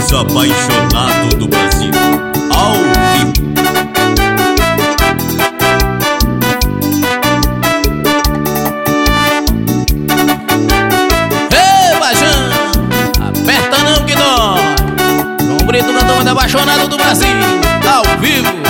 mais apaixonado do Brasil, ao vivo. Ei, Bajão, aperta não que dói. João Brito, cantor mais apaixonado do Brasil, ao vivo.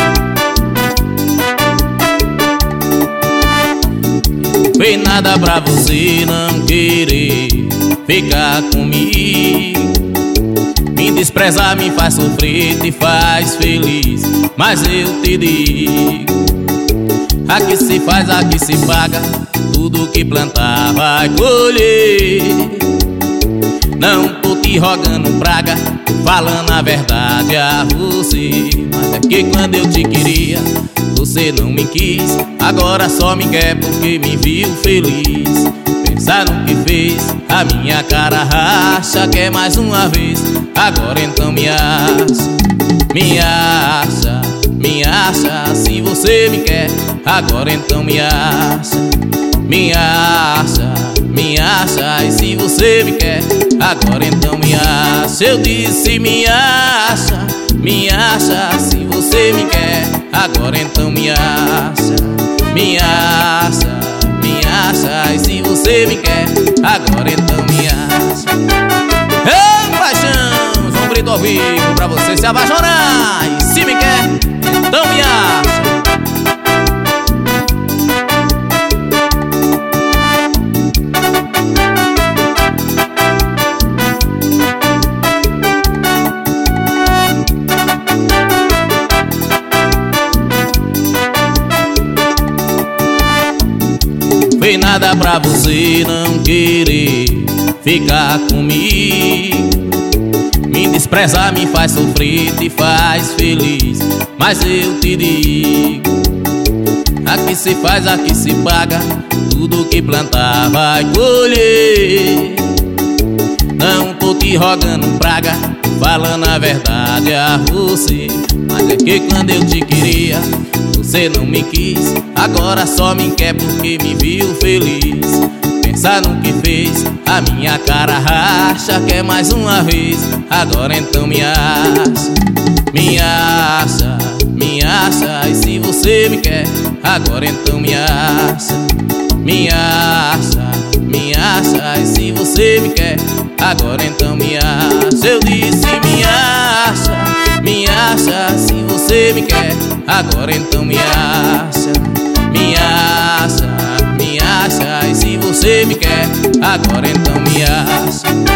Fez nada pra você não querer ficar comigo. Me desprezar me faz sofrer, te faz feliz, mas eu te digo: aqui se faz, aqui se paga, tudo que plantar vai colher. Não tô te rogando praga, falando a verdade a você. Mas é que quando eu te queria, você não me quis. Agora só me quer porque me viu feliz. Pensar no que fez, a minha cara racha. Quer mais uma vez, agora então me acha. Me acha, me acha. Se você me quer, agora então me acha. Me acha, me acha. E se você me quer, agora então me acha. Eu disse me acha, me acha. Se você me quer, agora então me acha. Me acha, me acha. E se você me quer, agora então me acha. Ei, paixão, João Brito ao vivo, pra você se apaixonar. E se me quer, então me acha. Fez nada pra você não querer ficar comigo. Me desprezar me faz sofrer, te faz feliz, mas eu te digo: aqui se faz, aqui se paga, tudo que plantar vai colher. Não tô te rogando praga, falando a verdade a você. Mas é que quando eu te queria, você não me quis. Agora só me quer porque me viu feliz. Pensar no que fez, a minha cara racha. Quer mais uma vez, agora então me acha. Me acha, me acha. E se você me quer, agora então me acha. Me acha, me acha. E se você me quer, agora então me acha. Eu disse me acha, me acha. Se você me quer, agora então me acha. Me acha, me acha. E se você me quer, agora então me acha.